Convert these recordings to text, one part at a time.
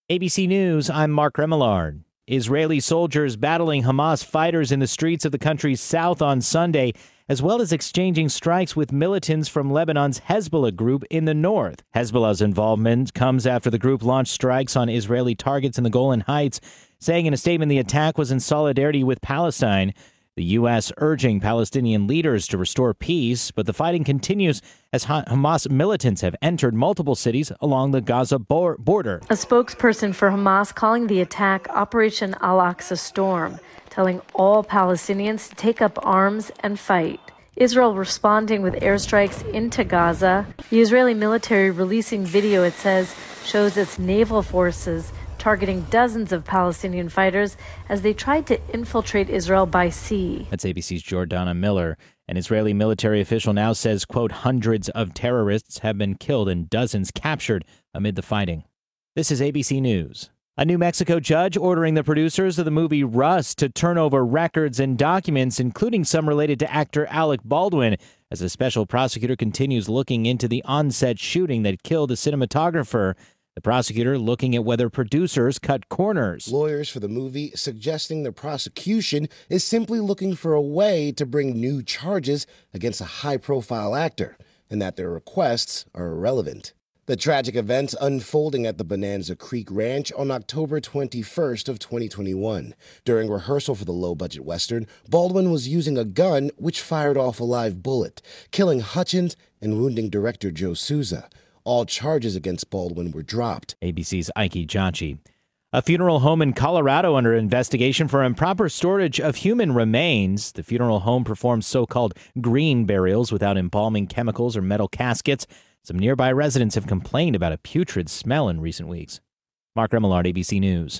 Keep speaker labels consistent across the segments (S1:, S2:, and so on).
S1: ABC News, I'm Mark Remillard. Israeli soldiers battling Hamas fighters in the streets of the country's south on Sunday, as well as exchanging strikes with militants from Lebanon's Hezbollah group in the north. Hezbollah's involvement comes after the group launched strikes on Israeli targets in the Golan Heights, saying in a statement the attack was in solidarity with Palestine. The U.S. urging Palestinian leaders to restore peace, but the fighting continues as Hamas militants have entered multiple cities along the Gaza border.
S2: A spokesperson for Hamas calling the attack Operation Al-Aqsa Storm, telling all Palestinians to take up arms and fight. Israel responding with airstrikes into Gaza. The Israeli military releasing video, it says, shows its naval forces targeting dozens of Palestinian fighters as they tried to infiltrate Israel by sea.
S1: That's ABC's Jordana Miller. An Israeli military official now says, quote, hundreds of terrorists have been killed and dozens captured amid the fighting. This is ABC News. A New Mexico judge ordering the producers of the movie Rust to turn over records and documents, including some related to actor Alec Baldwin, as a special prosecutor continues looking into the on-set shooting that killed the cinematographer. The prosecutor looking at whether producers cut corners.
S3: Lawyers for the movie suggesting the prosecution is simply looking for a way to bring new charges against a high-profile actor, and that their requests are irrelevant. The tragic events unfolding at the Bonanza Creek Ranch on October 21st of 2021. During rehearsal for the low-budget Western, Baldwin was using a gun which fired off a live bullet, killing Hutchins and wounding director Joe Souza. All charges against Baldwin were dropped.
S1: ABC's Ike Janchi. A funeral home in Colorado under investigation for improper storage of human remains. The funeral home performs so-called green burials without embalming chemicals or metal caskets. Some nearby residents have complained about a putrid smell in recent weeks. Mark Remillard, ABC News.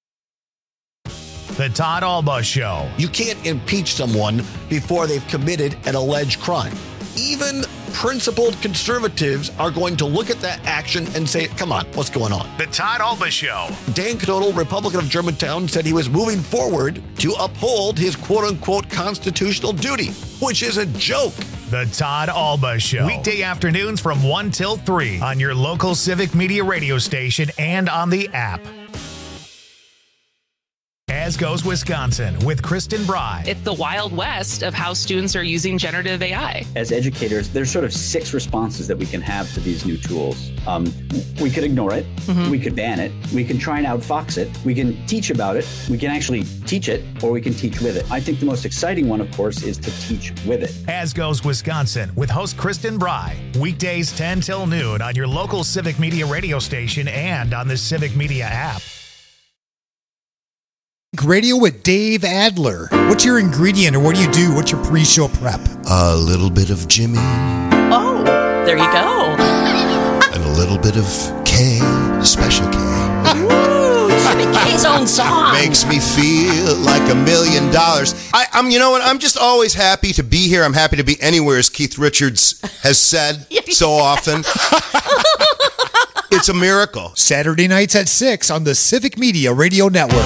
S4: The Todd Alba Show.
S5: You can't impeach someone before they've committed an alleged crime. Even principled conservatives are going to look at that action and say, come on, what's going on?
S4: The Todd Alba Show.
S5: Dan Knodel, Republican of Germantown, said he was moving forward to uphold his quote-unquote constitutional duty, which is a joke.
S4: The Todd Alba Show. Weekday afternoons from 1 till 3 on your local Civic Media radio station and on the app. As Goes Wisconsin with Kristen Bry.
S6: It's the Wild West of how students are using generative AI.
S7: As educators, there's sort of 6 responses that we can have to these new tools. We could ignore it. Mm-hmm. We could ban it. We can try and outfox it. We can teach about it. We can actually teach it, or we can teach with it. I think the most exciting one, of course, is to teach with it.
S4: As Goes Wisconsin with host Kristen Bry. Weekdays 10 till noon on your local Civic Media radio station and on the Civic Media app.
S8: Radio with Dave Adler. What's your ingredient, or what do you do? What's your pre-show prep?
S9: A little bit of Jimmy.
S6: Oh, there you go.
S9: And a little bit of K, Special K.
S6: Ooh, Jimmy K's own song.
S9: Makes me feel like $1 million. I'm, you know what? I'm just always happy to be here. I'm happy to be anywhere, as Keith Richards has said so often. It's a miracle.
S8: Saturday nights at 6 on the Civic Media Radio Network.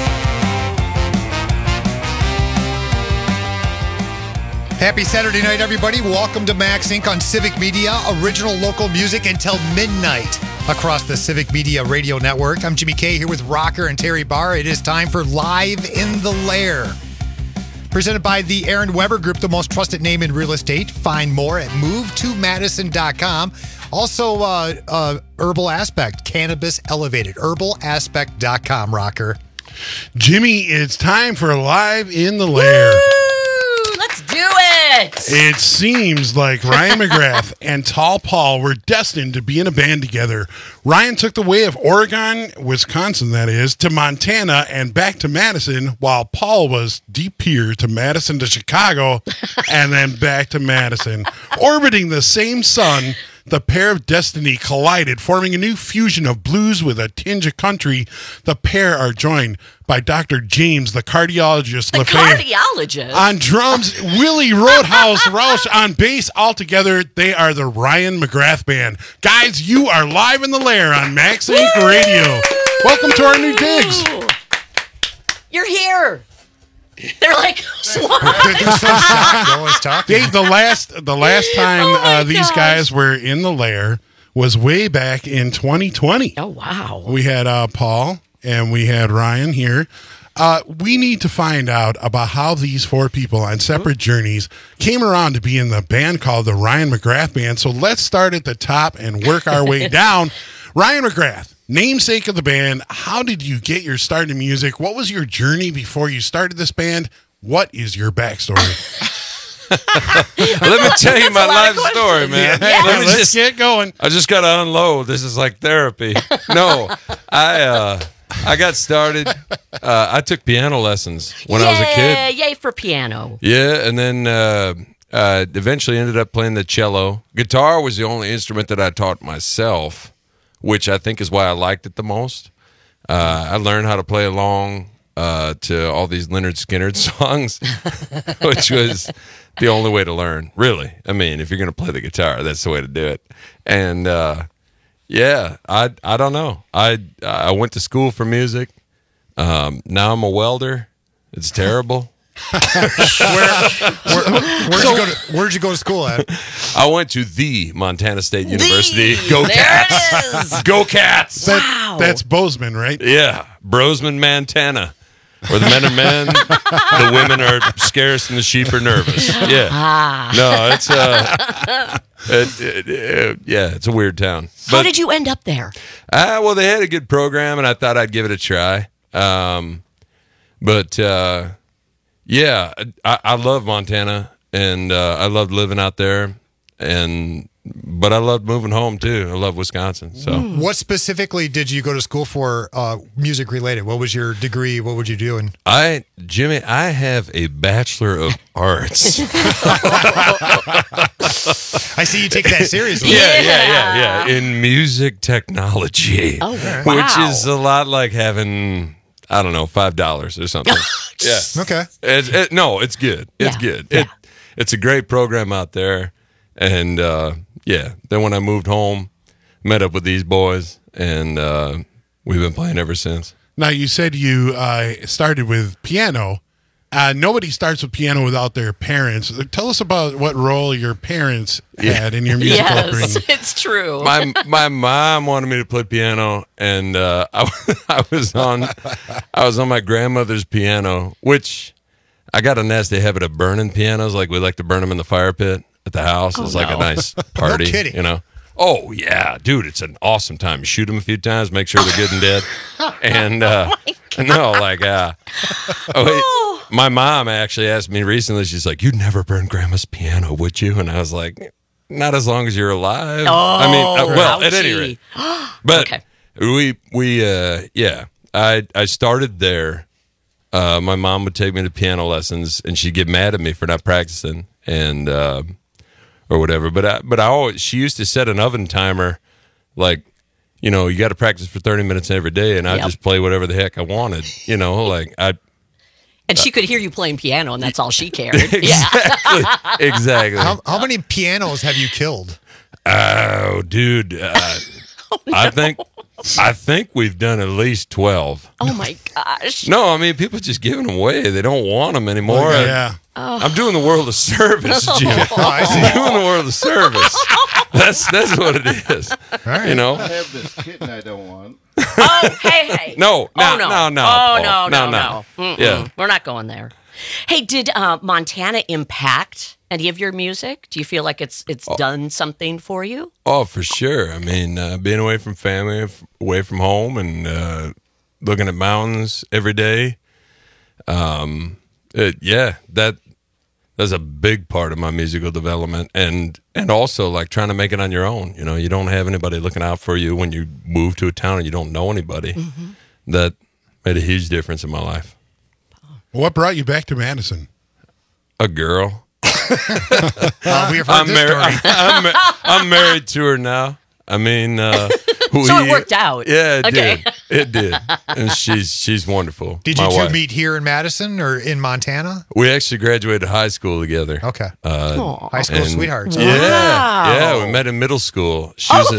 S8: Happy Saturday night, everybody. Welcome to Max Inc. on Civic Media, original local music until midnight across the Civic Media Radio Network. I'm Jimmy K here with Rocker and Terry Barr. It is time for Live in the Lair. Presented by the Aaron Weber Group, the most trusted name in real estate. Find more at movetomadison.com. Also, Herbal Aspect, Cannabis Elevated, herbalaspect.com, Rocker.
S10: Jimmy, it's time for Live in the Lair.
S6: Woo! Let's do it!
S10: It seems like Ryan McGrath and Tall Paul were destined to be in a band together. Ryan took the way of Oregon, Wisconsin, that is, to Montana and back to Madison, while Paul was deep here to Madison to Chicago and then back to Madison. Orbiting the same sun, the pair of destiny collided, forming a new fusion of blues with a tinge of country. The pair are joined by Dr. James, the cardiologist.
S6: The cardiologist?
S10: On drums, Willie Roadhouse Roush on bass. Altogether, they are the Ryan McGrath Band. Guys, you are live in the lair on Max Inc. Radio. Welcome to our new digs.
S6: You're here. They're like, what?
S8: They're so shocked. They're always talking.
S10: Dave, the last time these guys were in the lair was way back in 2020.
S11: Oh, wow.
S10: We had Paul and we had Ryan here. We need to find out about how these four people on separate journeys came around to be in the band called the Ryan McGrath Band. So let's start at the top and work our way down. Ryan McGrath, namesake of the band. How did you get your start in music? What was your journey before you started this band? What is your backstory?
S12: Let me tell you my life story, man.
S10: Yeah, let's get going.
S12: I just got to unload. This is like therapy. No, I got started. I took piano lessons when I was a kid.
S11: Yay for piano.
S12: Yeah, and then eventually ended up playing the cello. Guitar was the only instrument that I taught myself, which I think is why I liked it the most. I learned how to play along to all these Lynyrd Skynyrd songs, which was the only way to learn, really. I mean, if you're going to play the guitar, that's the way to do it. And yeah, I don't know. I went to school for music. Now I'm a welder. It's terrible.
S8: Where'd you go to school at?
S12: I went to the Montana State University. Go Cats! Go Cats!
S10: Wow. That's Bozeman, right?
S12: Yeah, Bozeman, Montana. Where the men are men, the women are scarce, and the sheep are nervous. Yeah. No, it's it's a weird town.
S11: How did you end up there?
S12: Well, they had a good program, and I thought I'd give it a try. Yeah, I love Montana, and I loved living out there, but I loved moving home too. I love Wisconsin. So,
S8: what specifically did you go to school for? Music related. What was your degree? What would you do?
S12: Jimmy, I have a Bachelor of Arts.
S8: I see you take that seriously.
S12: Yeah. In music technology.
S11: Oh, wow.
S12: Which is a lot like having, I don't know, $5 or something. Yeah.
S8: Okay.
S12: It's good. It's good.
S11: Yeah.
S12: It's a great program out there. And then when I moved home, met up with these boys, and we've been playing ever since.
S10: Now, you said you started with piano. Nobody starts with piano without their parents. Tell us about what role your parents had in your musical upbringing.
S11: Yes, it's true.
S12: My mom wanted me to play piano, and I was on my grandmother's piano, which I got a nasty habit of burning pianos. Like we like to burn them in the fire pit at the house. It's like a nice party.
S8: No kidding.
S12: You know. Oh yeah, dude, it's an awesome time. You shoot them a few times, make sure they're good and dead, and my mom actually asked me recently. She's like, "You'd never burn Grandma's piano, would you?" And I was like, "Not as long as you're alive." I mean, at any rate. But I started there. My mom would take me to piano lessons, and she'd get mad at me for not practicing, and or whatever. But she used to set an oven timer, like, you know, you got to practice for 30 minutes every day, and I just play whatever the heck I wanted, you know, like
S11: And she could hear you playing piano, and that's all she cared.
S12: Exactly.
S8: How many pianos have you killed?
S12: Oh, dude. I think we've done at least 12.
S11: Oh, my gosh.
S12: No, I mean, people just giving them away. They don't want them anymore.
S10: Yeah.
S12: I'm doing the world a service, Jim.
S8: I see.
S12: I'm doing the world a service. That's what it is.
S8: Right.
S12: You know?
S13: I have this kitten I don't want.
S11: Oh, hey.
S12: No.
S11: Oh,
S12: No. Yeah.
S11: We're not going there. Hey, did Montana impact any of your music? Do you feel like it's done something for you?
S12: Oh, for sure. I mean, being away from family, away from home, and looking at mountains every day. That's a big part of my musical development, and also like trying to make it on your own. You know, you don't have anybody looking out for you when you move to a town and you don't know anybody. Mm-hmm. That made a huge difference in my life.
S10: What brought you back to Madison?
S12: A girl.
S8: We have heard this story.
S12: I'm married to her now. I mean,
S11: so it worked out.
S12: Yeah, it did. And she's wonderful.
S8: Did you two meet here in Madison or in Montana?
S12: We actually graduated high school together.
S8: Okay. High school sweethearts.
S12: Yeah, we met in middle school.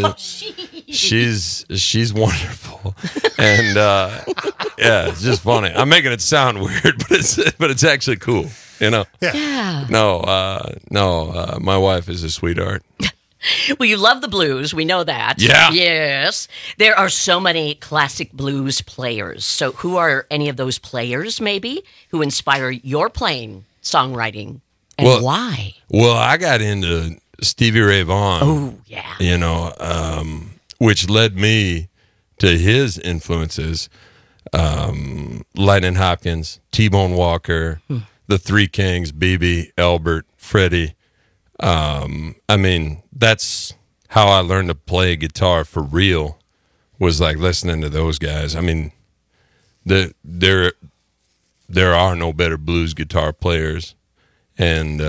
S12: She's wonderful, and it's just funny. I'm making it sound weird, but it's actually cool. You know.
S8: Yeah.
S12: No. My wife is a sweetheart.
S11: Well, you love the blues. We know that.
S12: Yeah.
S11: Yes. There are so many classic blues players. So who are any of those players, maybe, who inspire your playing, songwriting, and why?
S12: Well, I got into Stevie Ray Vaughan.
S11: Oh, yeah.
S12: You know, which led me to his influences. Lightning Hopkins, T-Bone Walker, the Three Kings, BB, Albert, Freddie. I mean, that's how I learned to play guitar for real, was like listening to those guys. I mean, there are no better blues guitar players. And,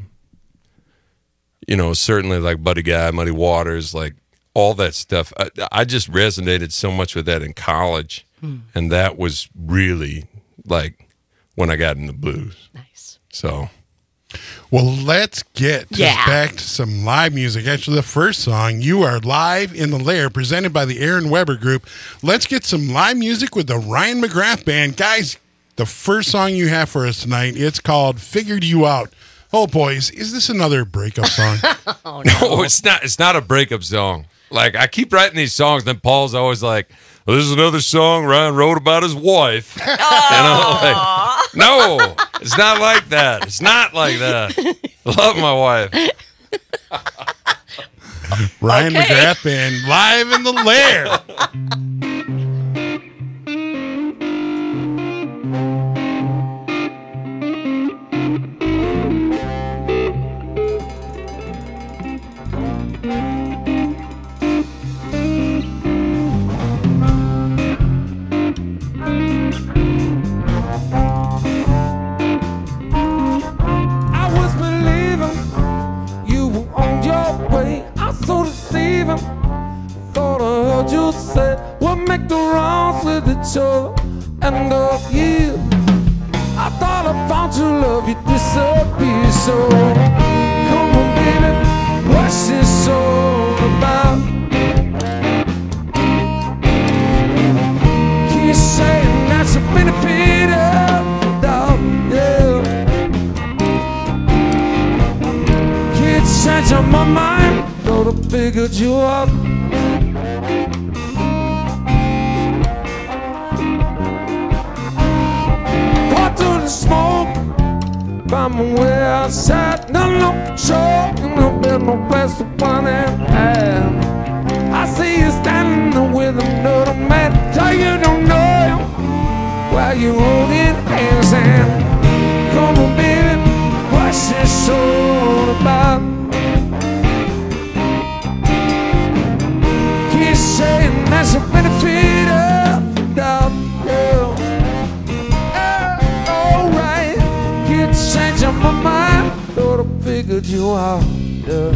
S12: you know, certainly like Buddy Guy, Muddy Waters, like all that stuff. I just resonated so much with that in college. And that was really like when I got into blues.
S11: Nice.
S12: So.
S10: Well, let's get back to some live music. Actually, the first song, You Are Live in the Lair, presented by the Aaron Weber Group. Let's get some live music with the Ryan McGrath Band. Guys, the first song you have for us tonight, it's called Figured You Out. Oh, boys, is this another breakup song?
S11: Oh, no.
S12: No, it's not. It's not a breakup song. Like, I keep writing these songs, then Paul's always like, well, this is another song Ryan wrote about his wife. You know, like, no, it's not like that. It's not like that. I love my wife.
S10: Ryan McGrath Band, live in the Lair.
S14: You said we'll make the wrongs with each other and of you. I thought I found your love, you disappear. So come on, baby, what's this all about? Keep saying that's a benefit of the doubt, yeah. Keep changing my mind, thought I figured you out. Smoke, find my way outside. No control, no bed, no place to find it. I see you standing there with another man. So you don't know him while you holding hands. And come on, baby, what's this all about? Keep saying that's a benefit of the doubt, yeah. Changing my mind, thought I figured you out, yeah.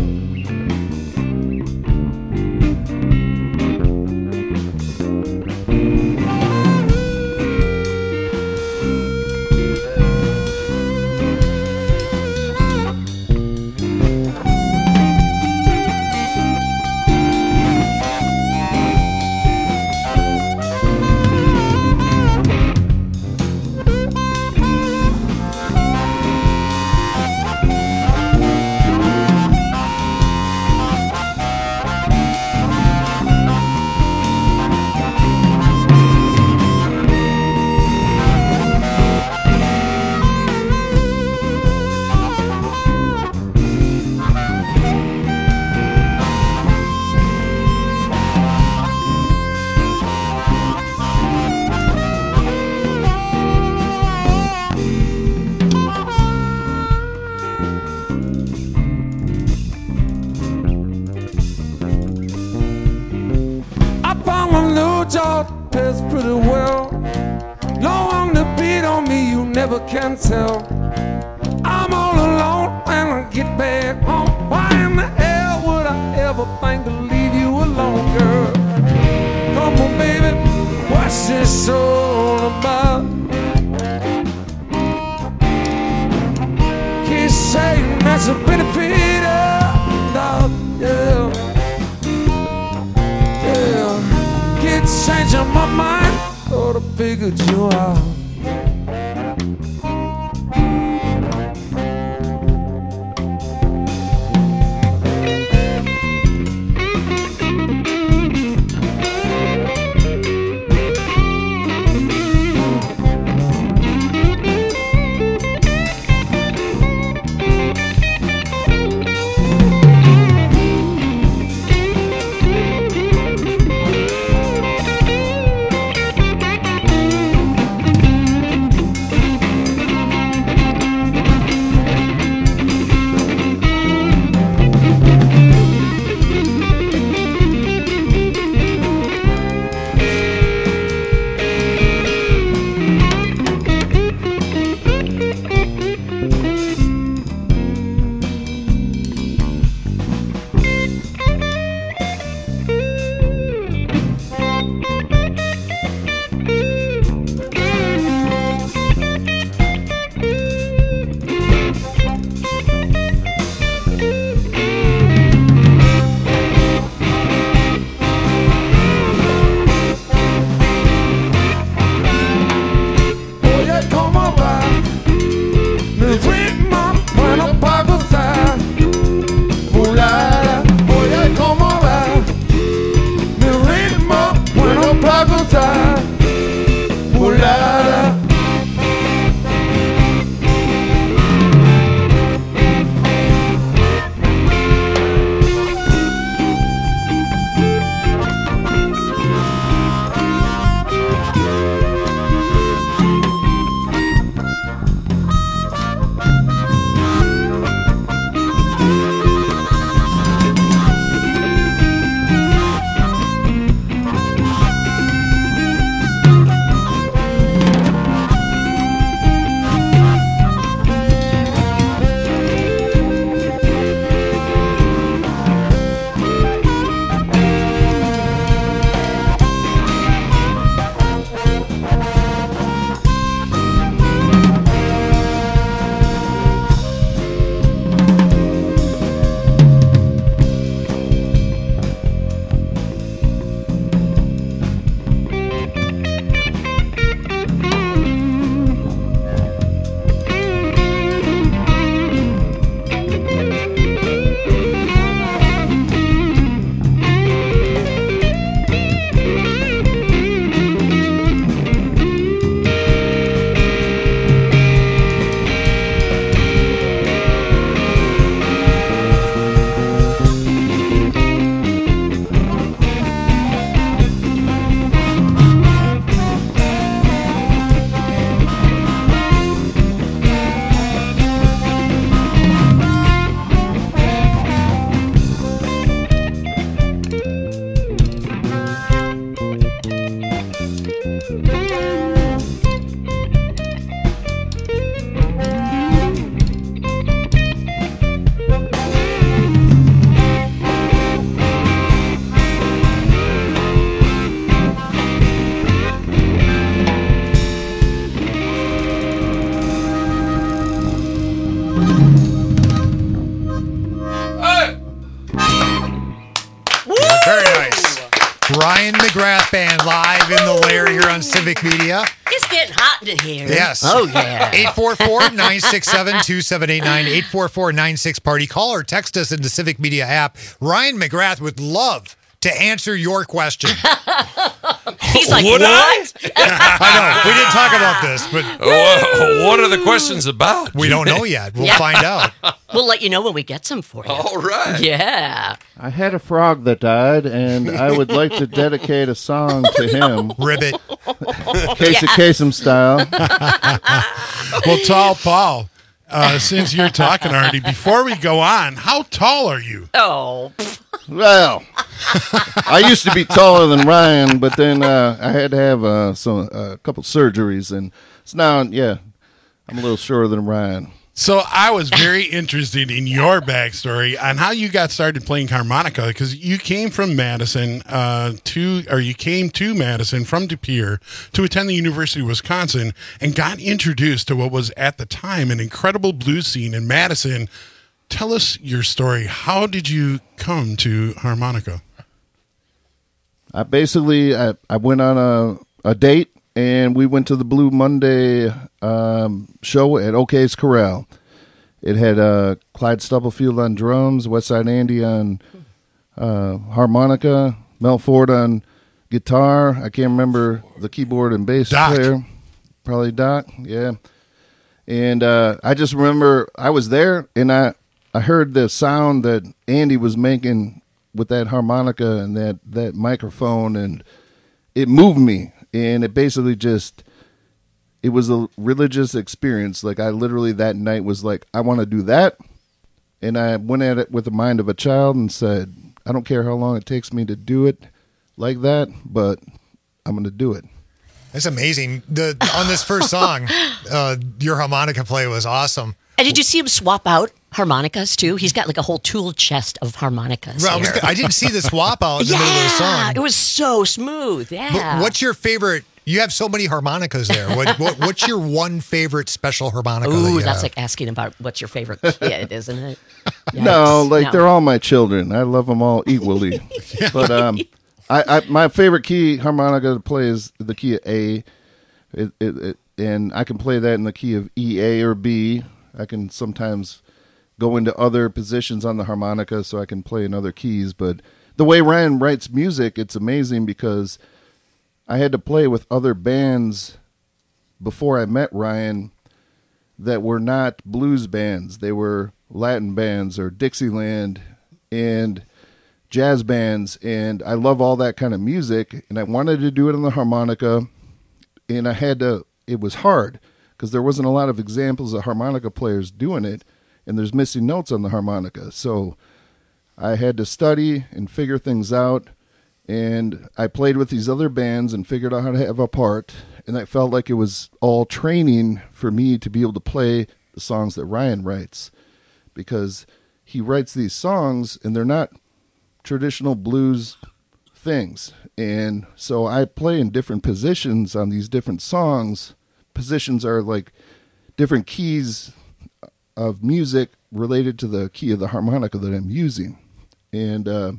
S14: Can tell I'm all alone when I get back home. Why in the hell would I ever think to leave you alone, girl? Come on, baby, what's this all about? Keep saying that's a benefit of doubt, yeah. Yeah, keep changing my mind, thought I figured you out.
S8: Very nice. Ryan McGrath Band live in the lair here on Civic Media.
S11: It's getting hot in here.
S8: Yes.
S11: Oh, yeah.
S8: 844-967-2789, 844-96-PARTY. Call or text us in the Civic Media app. Ryan McGrath would love to answer your question.
S11: He's like,
S12: Would
S11: what?
S8: I know. We didn't talk about this, but
S12: what are the questions about?
S8: we don't know yet. We'll find out.
S11: We'll let you know when we get some for you.
S12: All right.
S11: Yeah.
S13: I had a frog that died, and I would like to dedicate a song to him.
S8: Ribbit.
S13: Casey Kasem style.
S10: Well, Tall Paul, since you're talking already, before we go on, how tall are you?
S11: Oh.
S13: Well, I used to be taller than Ryan, but then I had to have a couple surgeries, and so now, I'm a little shorter than Ryan.
S10: So I was very interested in your backstory on how you got started playing harmonica, because you came from Madison you came to Madison from De Pere to attend the University of Wisconsin and got introduced to what was at the time an incredible blues scene in Madison. Tell us your story. How did you come to harmonica?
S13: I went on a date, and we went to the Blue Monday show at O'Kay's Corral. It had Clyde Stubblefield on drums, Westside Andy on harmonica, Mel Ford on guitar. I can't remember the keyboard and bass player. Probably Doc, yeah. And I just remember I was there, and I heard the sound that Andy was making with that harmonica and that microphone, and it moved me. And it basically it was a religious experience. Like, I literally that night was like, I want to do that. And I went at it with the mind of a child and said, I don't care how long it takes me to do it like that, but I'm going to do it.
S8: That's amazing. On this first song, your harmonica play was awesome.
S11: And did you see him swap out harmonicas too? He's got like a whole tool chest of harmonicas.
S8: Well, I didn't see the swap out in the middle of the song.
S11: It was so smooth. Yeah.
S8: But what's your favorite? You have so many harmonicas there. What's your one favorite special harmonica?
S11: Ooh, that's like asking about what's your favorite kid, isn't it?
S13: No, they're all my children. I love them all equally. But my favorite key harmonica to play is the key of A, and I can play that in the key of E, A, or B. I can sometimes go into other positions on the harmonica so I can play in other keys. But the way Ryan writes music, it's amazing because I had to play with other bands before I met Ryan that were not blues bands. They were Latin bands or Dixieland and jazz bands. And I love all that kind of music. And I wanted to do it on the harmonica. And it was hard because there wasn't a lot of examples of harmonica players doing it. And there's missing notes on the harmonica. So I had to study and figure things out. And I played with these other bands and figured out how to have a part. And I felt like it was all training for me to be able to play the songs that Ryan writes. Because he writes these songs and they're not traditional blues things. And so I play in different positions on these different songs. Positions are like different keys of music related to the key of the harmonica that I'm using. And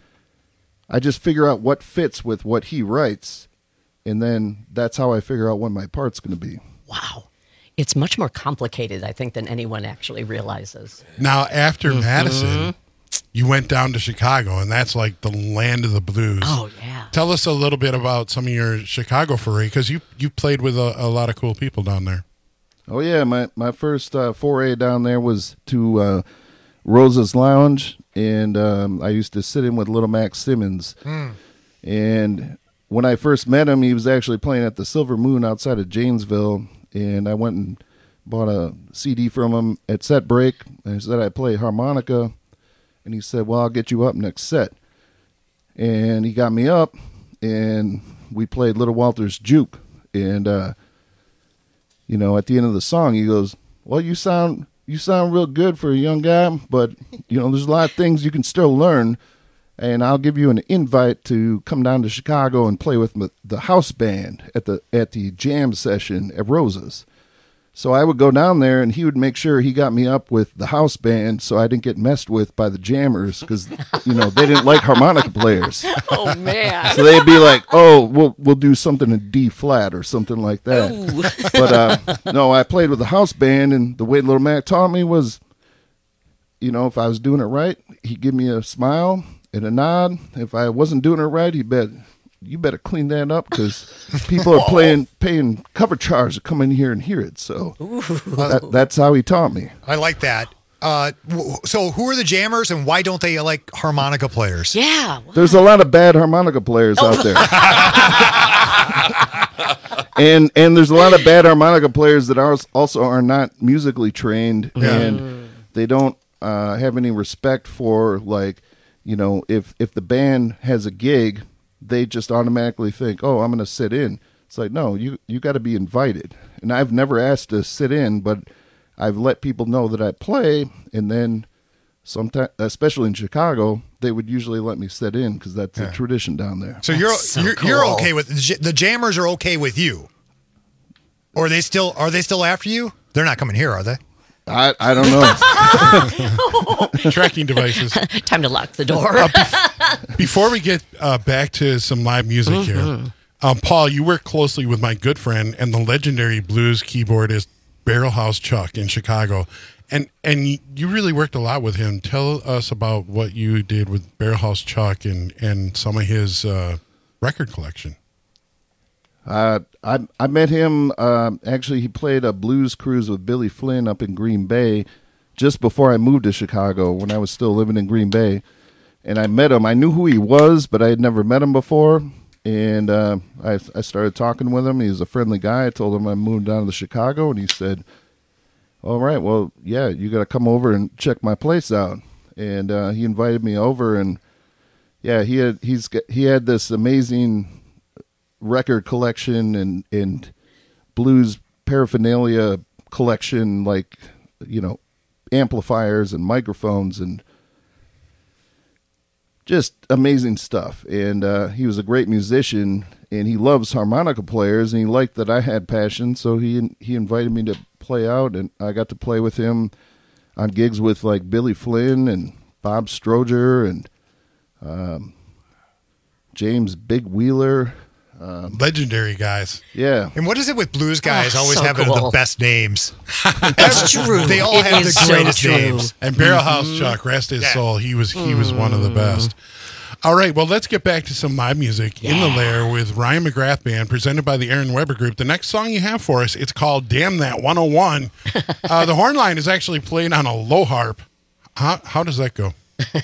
S13: I just figure out what fits with what he writes, and then that's how I figure out what my part's going to be.
S11: Wow. It's much more complicated, I think, than anyone actually realizes.
S10: Now, after Madison, you went down to Chicago, and that's like the land of the blues.
S11: Oh, yeah.
S10: Tell us a little bit about some of your Chicago foray, because you played with a lot of cool people down there.
S13: Oh, yeah. My first foray down there was to Rosa's Lounge, and I used to sit in with Little Max Simmons. And when I first met him, he was actually playing at the Silver Moon outside of Janesville, and I went and bought a CD from him at set break, and I said I play harmonica, and he said, well, I'll get you up next set. And he got me up, and we played Little Walter's Juke, and at the end of the song, he goes, well, you sound real good for a young guy, but, there's a lot of things you can still learn, and I'll give you an invite to come down to Chicago and play with the house band at the jam session at Rosa's. So I would go down there, and he would make sure he got me up with the house band so I didn't get messed with by the jammers because, they didn't like harmonica players.
S11: Oh, man.
S13: So they'd be like, oh, we'll do something in D flat or something like that.
S11: Ooh.
S13: But, no, I played with the house band, and the way Little Mac taught me was, if I was doing it right, he'd give me a smile and a nod. If I wasn't doing it right, you better clean that up because people are paying cover charge to come in here and hear it. So that's how he taught me.
S8: I like that. So who are the jammers and why don't they like harmonica players?
S11: Yeah.
S13: There's a lot of bad harmonica players out there. and there's a lot of bad harmonica players that also are not musically trained and they don't have any respect for if the band has a gig, they just automatically think, oh, I'm going to sit in. It's like, no, you got to be invited. And I've never asked to sit in, but I've let people know that I play. And then sometimes, especially in Chicago, they would usually let me sit in because that's a tradition down there.
S8: So you're okay with the jammers are okay with you, or are they still after you? They're not coming here, are they?
S13: I don't
S10: know. Tracking devices.
S11: Time to lock the door.
S10: Before we get back to some live music here, Paul, you work closely with my good friend and the legendary blues keyboardist Barrelhouse Chuck in Chicago, and you really worked a lot with him. Tell us about what you did with Barrelhouse Chuck and some of his record collection.
S13: I met him, actually he played a blues cruise with Billy Flynn up in Green Bay just before I moved to Chicago when I was still living in Green Bay. And I met him. I knew who he was, but I had never met him before. And I started talking with him. He was a friendly guy. I told him I moved down to Chicago, and he said, all right, well, yeah, you got to come over and check my place out. And he invited me over, and yeah, he had this amazing record collection and blues paraphernalia collection, like, amplifiers and microphones and just amazing stuff. And he was a great musician, and he loves harmonica players, and he liked that I had passion, so he invited me to play out, and I got to play with him on gigs with like Billy Flynn and Bob Stroger and James Big Wheeler.
S10: Legendary guys.
S13: Yeah.
S8: And what is it with blues guys always having the best names?
S11: That's true.
S8: They all have the greatest names.
S10: And Barrelhouse Chuck, rest his soul, he was one of the best. All right, well, let's get back to some live music in the Lair with Ryan McGrath Band, presented by the Aaron Weber Group. The next song you have for us, it's called Damn That 101. The horn line is actually played on a low harp. How does that go?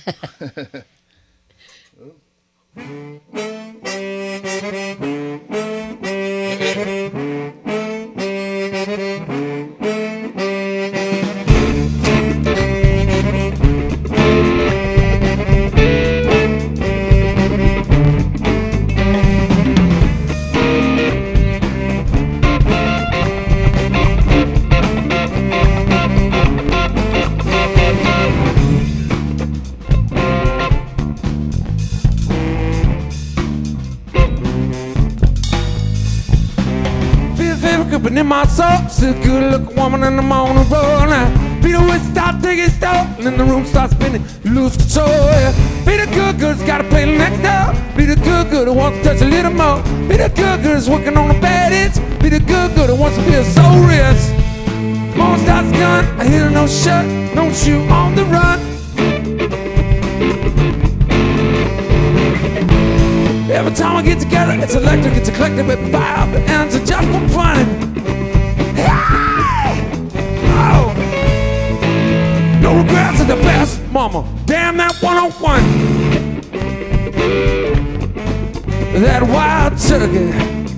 S14: But in my soul, see a good looking woman and I'm on the road now. Peter will start taking stuff, and then the room starts spinning, you lose control, yeah. Peter Good-Good's gotta play the next door. Peter Good-Good who wants to touch a little more. Peter Good-Good is working on the bad itch. Peter Good-Good who wants to feel so rich. Mom starts gun, I hear no shut, no shoot on the run. Every time I get together, it's electric, it's eclectic, but fire up the energy just for fun. Hey! Oh! No regrets are the best, mama. Damn that 101. That wild turkey.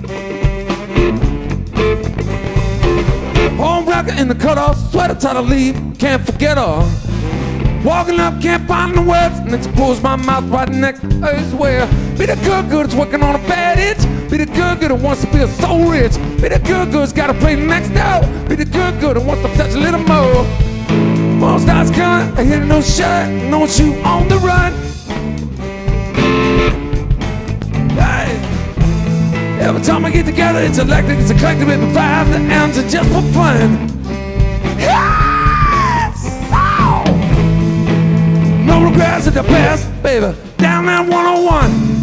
S14: Home rocker in the cutoff, sweater tied to leave, can't forget her. Walking up, can't find the words, and then she pulls my mouth right next to hers where Peter Good-Good's working on a bad itch. Peter Good-Good who wants to feel so rich. Peter Good-Good's gotta play next door. Peter Good-Good who wants to touch a little more. Mom starts coming, I hear no shut, no shoe on the run. Hey. Every time we get together, it's electric, it's eclectic, it's the vibe, the ends are just for fun. Yes! Oh! No regrets at the best, baby. Down that 101.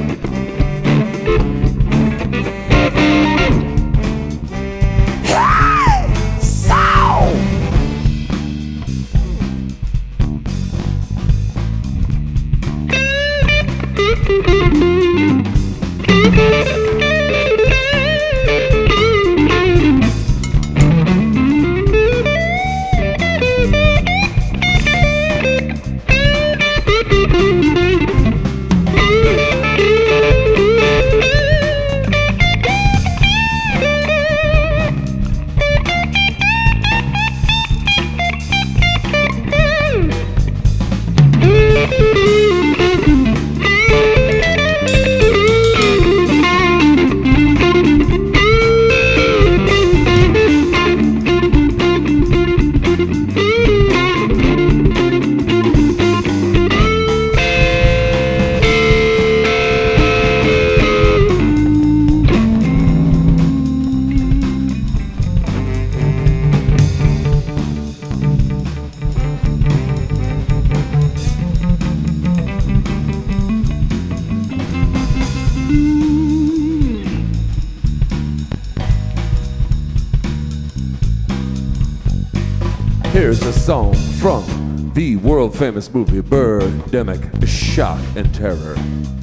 S14: Here's a song from the world-famous movie Birdemic, Shock and Terror.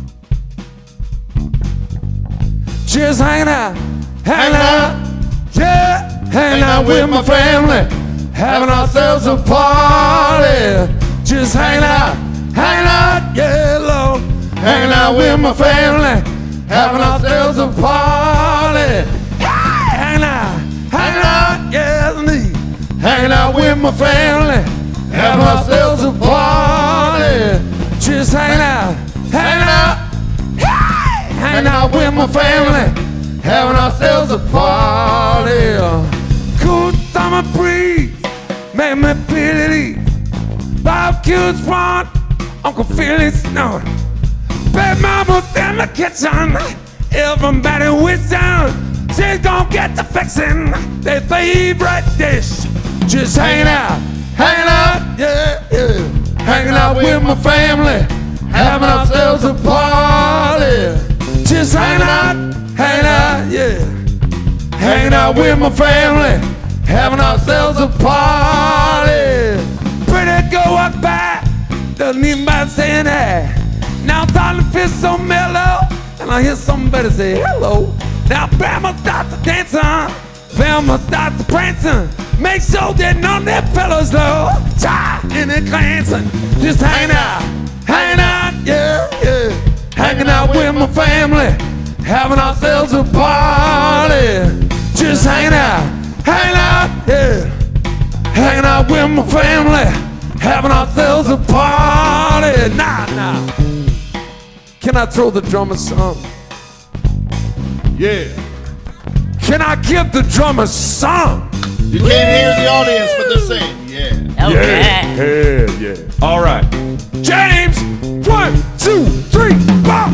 S14: Just hanging out, yeah, hanging out with my family, having ourselves a party. Just hanging out, yeah, Lord, hanging out with my family, having ourselves a party. Hanging out, yeah, me. Hanging out with my family, having ourselves a party. Just hanging out, hanging out with my family, having ourselves a party. Cool summer breeze, make me feel at ease. Barbecue's front, Uncle Philly's snowing. Bad mama's in the kitchen, everybody whistling. She's gonna get to fixing their favorite dish. Just hanging out, yeah, yeah. Hanging out with my family, having ourselves a party. Just hanging out, yeah. Hanging out with my family, having ourselves a party. Pretty girl walk by, doesn't even mind saying hi. Now I'm starting to feel so mellow, and I hear somebody say hello. Now Bama starts to dancing, Bama starts to prancing. Make sure that none of that fellas low, in the glancing. Just hanging out, yeah, yeah. Hanging out with my family, having ourselves a party. Just hanging out, yeah. Hanging out with my family, having ourselves a party. Nah. Can I throw the drummer some? Yeah. Can I give the drummer some?
S9: You can't hear the audience, but they're saying, yeah.
S14: Okay. Yeah. All right. James, 1, 2, 3, 4.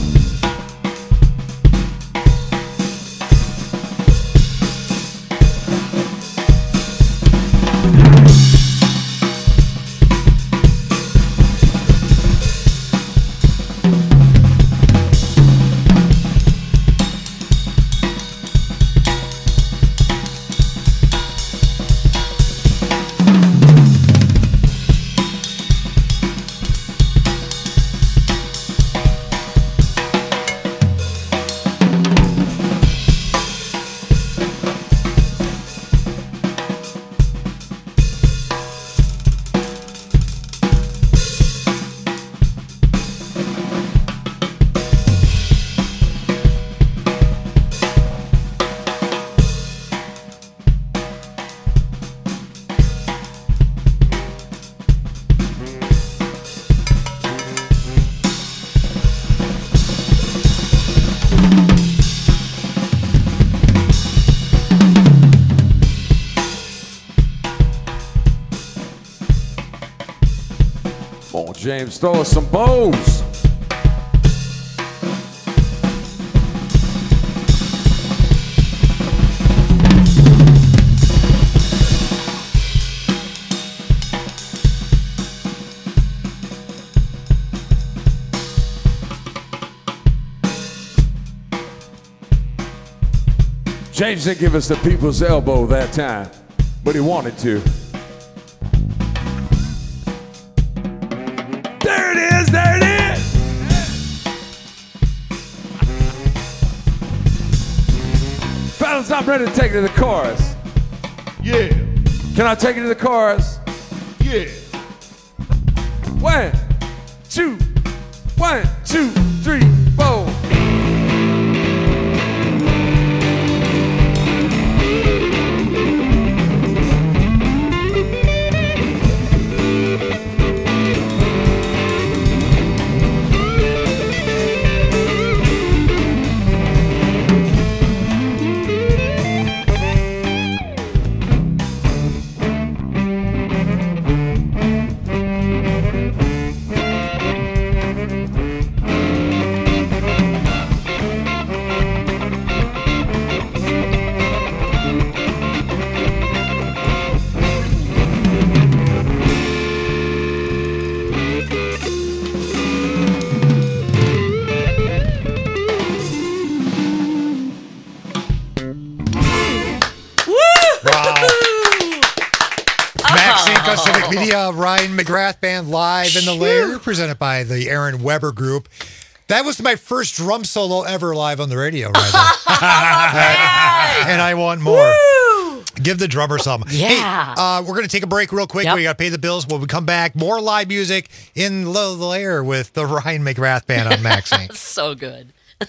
S14: James, throw us some bows. James didn't give us the people's elbow that time, but he wanted to. There it is, there it is! Fellas, I'm ready to take it to the chorus. Yeah. Can I take it to the chorus? Yeah. 1, 2, 1, 2, 3, 4.
S8: Civic Media, Ryan McGrath Band live in the Lair, presented by the Aaron Weber Group. That was my first drum solo ever live on the radio, right there. And I want more. Woo! Give the drummer some.
S11: Yeah.
S8: Hey, we're going to take a break real quick. We got to pay the bills. When we come back, more live music in the Lair with the Ryan McGrath Band on Max Inc.
S11: So good.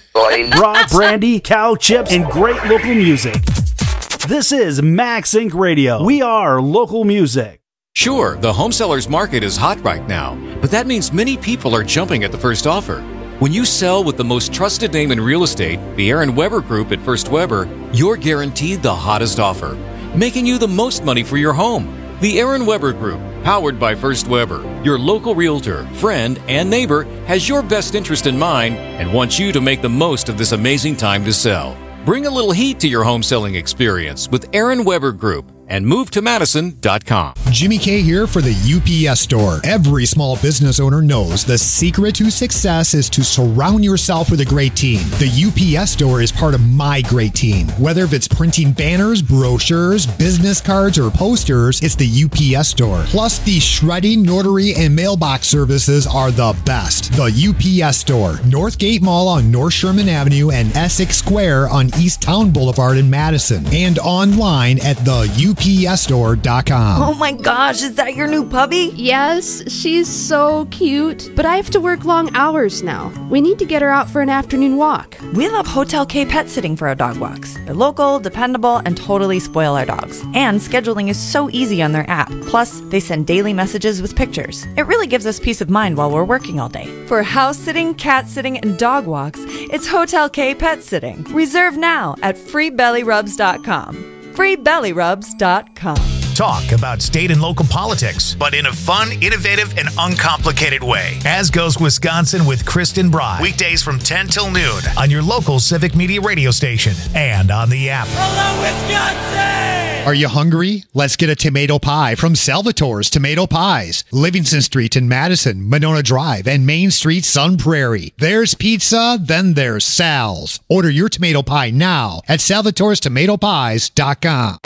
S15: Raw brandy, cow chips, and great local music. This is Max Inc. Radio. We are local music.
S16: Sure, the home seller's market is hot right now, but that means many people are jumping at the first offer. When you sell with the most trusted name in real estate, the Aaron Weber Group at First Weber, you're guaranteed the hottest offer, making you the most money for your home. The Aaron Weber Group, powered by First Weber, your local realtor, friend, and neighbor, has your best interest in mind and wants you to make the most of this amazing time to sell. Bring a little heat to your home selling experience with Aaron Weber Group and move to Madison.com.
S17: Jimmy K here for the UPS Store. Every small business owner knows the secret to success is to surround yourself with a great team. The UPS Store is part of my great team. Whether if it's printing banners, brochures, business cards, or posters, it's the UPS Store. Plus, the shredding, notary, and mailbox services are the best. The UPS Store, Northgate Mall on North Sherman Avenue and Essex Square on East Town Boulevard in Madison, and online at the UPSstore.com.
S18: Oh my gosh, is that your new puppy?
S19: Yes, she's so cute, but I have to work long hours now. We need to get her out for an afternoon walk.
S18: We love Hotel K Pet Sitting for our dog walks. They're local, dependable, and totally spoil our dogs. And scheduling is so easy on their app. Plus, they send daily messages with pictures. It really gives us peace of mind while we're working all day. For house sitting, cat sitting, and dog walks, it's Hotel K Pet Sitting. Reserve now at freebellyrubs.com. freebellyrubs.com.
S4: Talk about state and local politics, but in a fun, innovative, and uncomplicated way. As Goes Wisconsin with Kristen Bry. Weekdays from 10 till noon on your local Civic Media radio station and on the app.
S14: Hello, Wisconsin!
S17: Are you hungry? Let's get a tomato pie from Salvatore's Tomato Pies. Livingston Street in Madison, Monona Drive, and Main Street, Sun Prairie. There's pizza, then there's Sal's. Order your tomato pie now at salvatorestomatopies.com.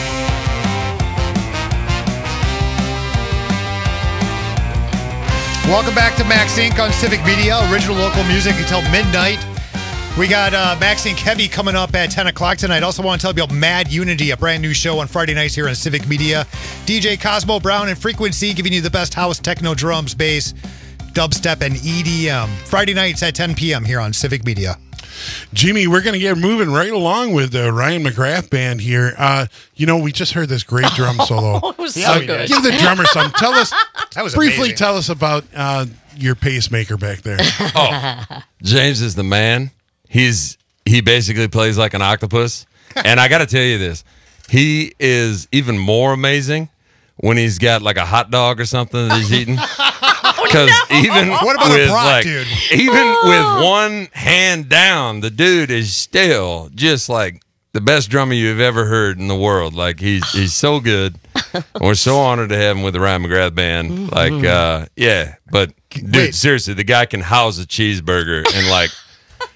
S8: Welcome back to Max Inc. on Civic Media, original local music until midnight. We got Max Inc. Heavy coming up at 10 o'clock tonight. Also want to tell you about Mad Unity, a brand new show on Friday nights here on Civic Media. DJ Cosmo Brown and Frequency giving you the best house, techno, drums, bass, dubstep, and EDM. Friday nights at 10 p.m. here on Civic Media.
S10: Jimmy, we're going to get moving right along with the Ryan McGrath Band here. We just heard this great drum solo.
S11: It was so good.
S10: Give the drummer some. Tell us,
S8: that was
S10: briefly
S8: amazing.
S10: Tell us about your pacemaker back there.
S12: James is the man. He basically plays like an octopus. And I got to tell you this. He is even more amazing when he's got like a hot dog or something that he's eating. Because even
S8: What about
S12: with
S8: a brat, dude?
S12: even with one hand down, the dude is still just like the best drummer you've ever heard in the world. Like he's so good. We're so honored to have him with the Ryan McGrath Band. Like, but dude, seriously, the guy can house a cheeseburger and like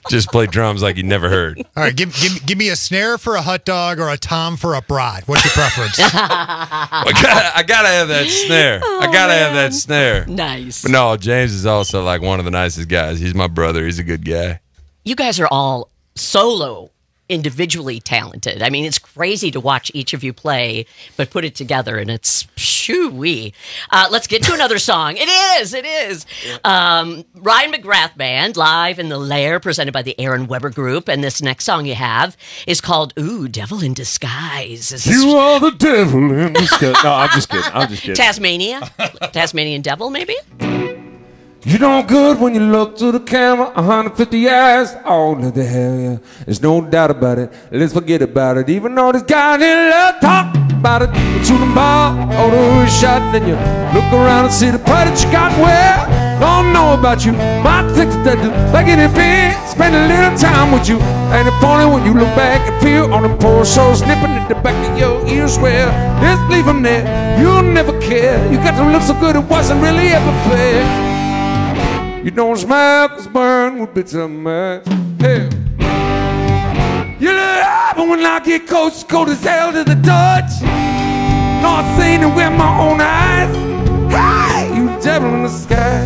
S12: just play drums like you never heard.
S8: All right, give me a snare for a hot dog or a tom for a brat. What's your preference?
S12: I gotta have that snare. I gotta have that snare.
S11: Nice.
S12: But no, James is also like one of the nicest guys. He's my brother. He's a good guy.
S11: You guys are all solo, individually talented. I mean, it's crazy to watch each of you play, but put it together, and it's shoo-wee. Let's get to another song. It is. Ryan McGrath Band, live in the Lair, presented by the Aaron Weber Group. And this next song you have is called, Devil in Disguise.
S14: You are the devil in disguise. No, I'm just kidding.
S11: Tasmanian Devil, maybe?
S14: You know good when you look to the camera, 150 eyes, all of the hell, yeah. There's no doubt about it, let's forget about it. Even though this guy didn't love talk about it, you shoot them ball, order a shot, then you look around and see the party that you got where. Don't know about you, my tickets that do, like it in bed, spend a little time with you. Ain't it funny when you look back and feel on the poor soul snipping at the back of your ears? Well, just leave them there, you'll never care. You got to look so good it wasn't really ever fair. You don't smile 'cause burn would be too much. Hey. You look up and when I get close, cold as hell to the touch. Not seen it with my own eyes. Hey, you devil in the sky.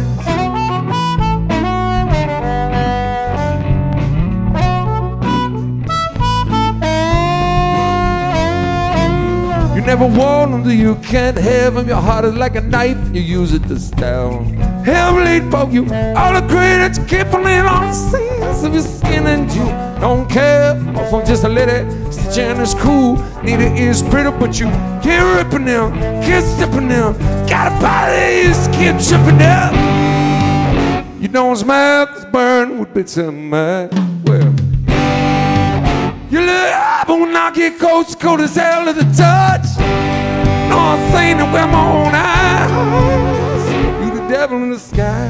S14: You never want them, you can't have them. Your heart is like a knife, you use it to stab. Hell bleed for you, all the credit you keep on in on the scenes of your skin, and you don't care. Or from just a little stitching is cool. Neither is pretty, but you keep ripping them, keep stepping them. Got a body, you just keep tripping them. You don't smell 'cause burn would be too much. Well, you look up and when I get close, cold as hell to the touch. No, I'm saying it with my own eyes. You the devil in the sky.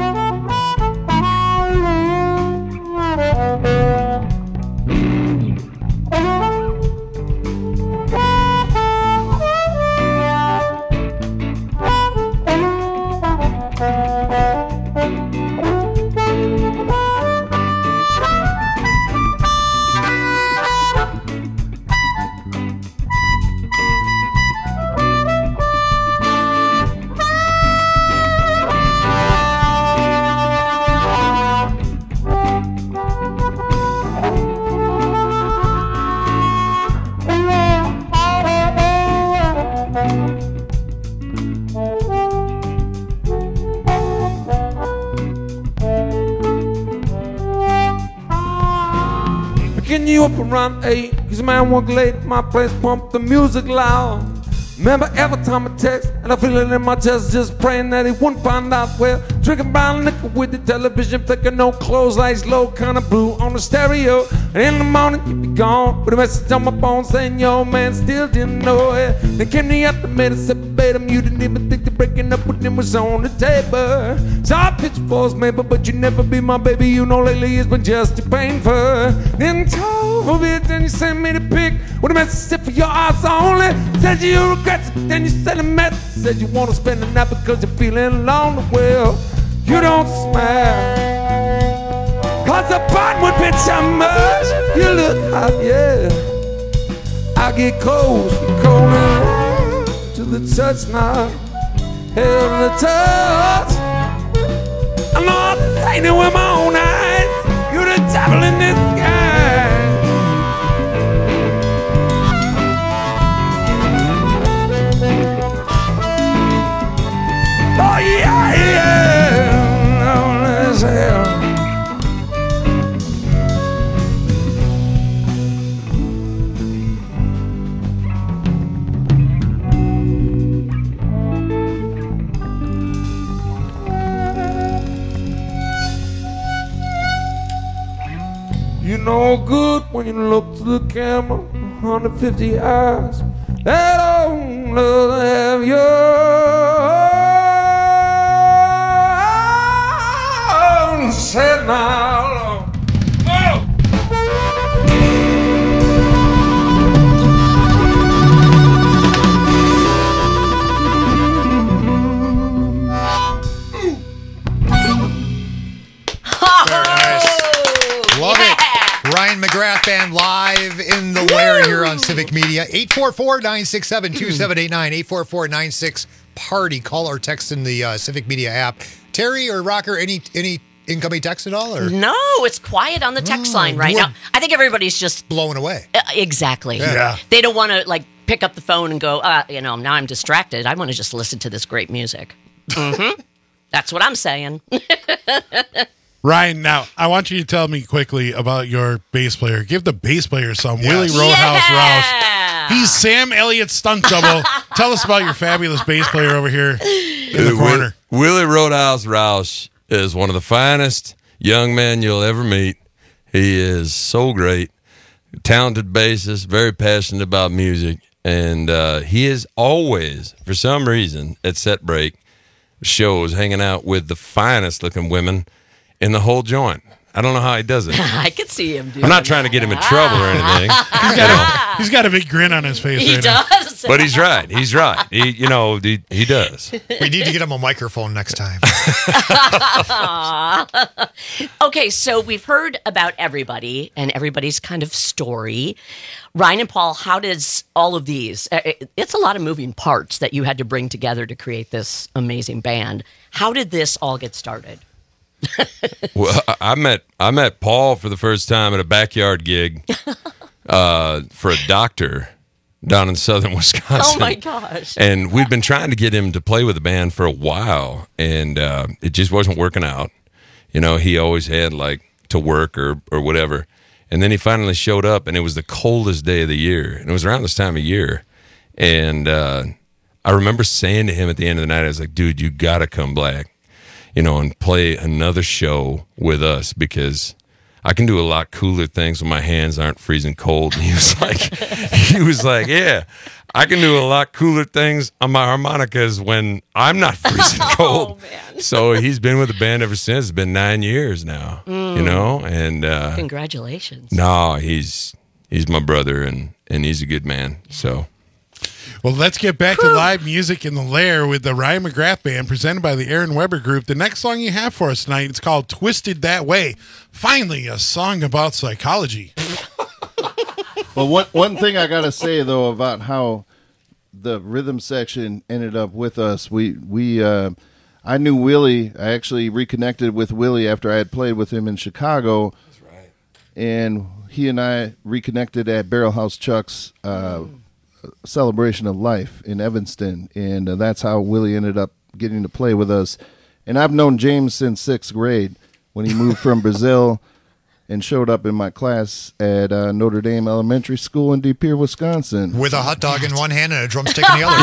S14: Getting you up around 8, 'cause man work late, my place pump the music loud. Remember every time I text, and I feel it in my chest, just praying that he wouldn't find out. Well, drinking brown liquor with the television flicker, no clothes, lights low, kind of blue on the stereo. And in the morning you be gone with a message on my phone saying your man still didn't know it. Then came the other man and said, "Babe, you didn't even think that breaking up with him was on the table." So I pitched for maybe, but you never be my baby. You know lately it's been just too painful. Then told for it, then you sent me the pic with a message for your eyes only. Said you regret it, then you sent a message. Said you want to spend the night because you're feeling lonely. Well, you don't smile, 'cause the bottom would be too much. You look hot, yeah. I get cold, colder to the touch now. Hell to the touch. I'm not saying it with my own eyes. You're the devil in this guy. Oh yeah, yeah. Oh, let's hell. You know good when you look to the camera, 150 eyes that don't have your said now. Oh!
S8: Ryan McGrath Band live in the lair here on Civic Media. 844-967-2789. 844-96-PARTY. Call or text in the Civic Media app. Terry or Rocker, any incoming text at all? Or?
S11: No, it's quiet on the text line right now. I think everybody's just
S8: blown away.
S11: Exactly.
S8: Yeah.
S11: They don't want to pick up the phone and go, now I'm distracted. I want to just listen to this great music. Mm-hmm. That's what I'm saying.
S10: Ryan, now I want you to tell me quickly about your bass player. Give the bass player some. Willie Roadhouse Rouse. He's Sam Elliott's stunt double. Tell us about your fabulous bass player over here in the corner.
S12: Willie Roadhouse Rouse is one of the finest young men you'll ever meet. He is so great, talented bassist, very passionate about music, and he is always, for some reason, at set break shows hanging out with the finest looking women in the whole joint. I don't know how he does it.
S11: I could see him do it.
S12: I'm not trying to get him in trouble or anything.
S10: He's got a big grin on his face.
S11: He
S10: right
S11: does.
S12: Now. But he's right. He's right. He does.
S8: We need to get him a microphone next time.
S11: Okay, so we've heard about everybody and everybody's kind of story. Ryan and Paul, how does all of these, it's a lot of moving parts that you had to bring together to create this amazing band. How did this all get started?
S12: Well, I met Paul for the first time at a backyard gig for a doctor down in southern Wisconsin.
S11: Oh my gosh.
S12: And we'd been trying to get him to play with the band for a while, and it just wasn't working out. He always had to work or whatever. And then he finally showed up, and it was the coldest day of the year. And it was around this time of year. And I remember saying to him at the end of the night, I was like, dude, you got to come back, and play another show with us, because I can do a lot cooler things when my hands aren't freezing cold. And he was like, yeah, I can do a lot cooler things on my harmonicas when I'm not freezing cold.
S11: Oh, man.
S12: So he's been with the band ever since. It's been 9 years now, and
S11: congratulations.
S12: No, he's my brother, and he's a good man. So.
S10: Well, let's get back to live music in the lair with the Ryan McGrath Band, presented by the Aaron Weber Group. The next song you have for us tonight, it's called Twisted That Way. Finally, a song about psychology.
S13: Well, one thing I got to say, though, about how the rhythm section ended up with us, I knew Willie. I actually reconnected with Willie after I had played with him in Chicago. That's right. And he and I reconnected at Barrel House Chuck's Celebration of Life in Evanston, and that's how Willie ended up getting to play with us. And I've known James since 6th grade, when he moved from Brazil and showed up in my class at Notre Dame Elementary School in De Pere, Wisconsin,
S8: with a hot dog in one hand and a drumstick in the other.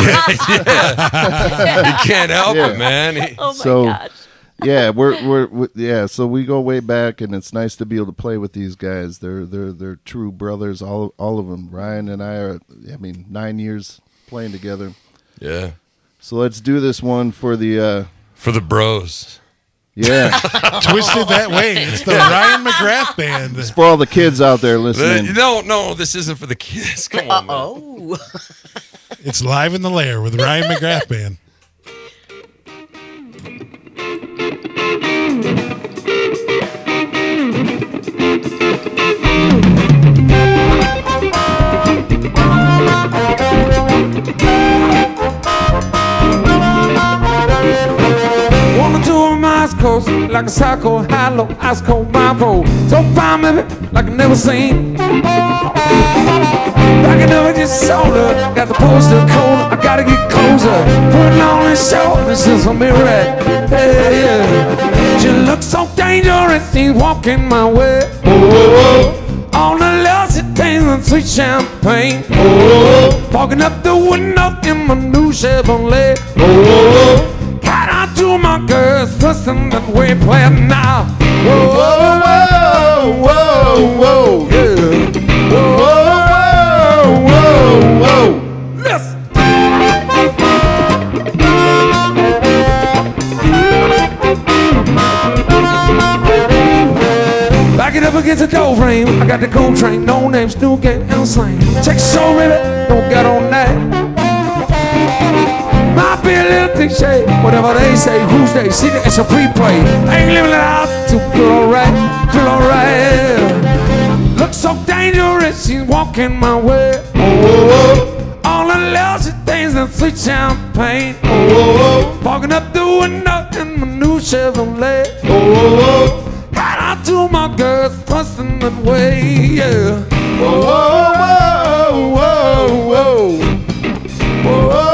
S12: You can't help it, man.
S11: Oh my gosh.
S13: Yeah, so we go way back, and it's nice to be able to play with these guys. They're true brothers, all of them. Ryan and I are, 9 years playing together.
S12: Yeah.
S13: So let's do this one for the
S12: bros.
S13: Yeah.
S10: Twisted That Way. It's the Ryan McGrath Band.
S13: It's for all the kids out there listening.
S12: No, this isn't for the kids. Come on, man.
S11: Oh.
S10: It's Live in the Lair with the Ryan McGrath Band.
S14: Wanna do a Mars coast like a psycho, hollow, ice cold bipo. So fine, baby, like I've never seen. Like I never just saw her. Got the poster cold, I gotta get closer. Putting on his show, this is for me, right? Hey, yeah. She looks so dangerous, she's walking my way. Oh, on the left, she tastes sweet champagne. Oh, fogging up the window in my new Chevrolet. Oh, got on to my girls, twisting that way, playing now. Whoa, whoa, whoa, whoa, yeah. Whoa, whoa, whoa, whoa. Listen. Back it up against the door frame. I got the cold train, no name, Snoop Gang, and Slang. Check so baby, don't get on that. Might be a little cliche, whatever they say, who's they, see that it's a pre-play. I ain't living it out to feel alright, feel alright. Look so walking my way. Oh, oh, oh. All the lousy things and sweet champagne. Oh, oh, oh. Walking up the window in my new Chevrolet. Oh, oh, oh. And I do my girls fussing that way. Yeah. Oh, oh, oh, oh, oh, oh. Oh, oh.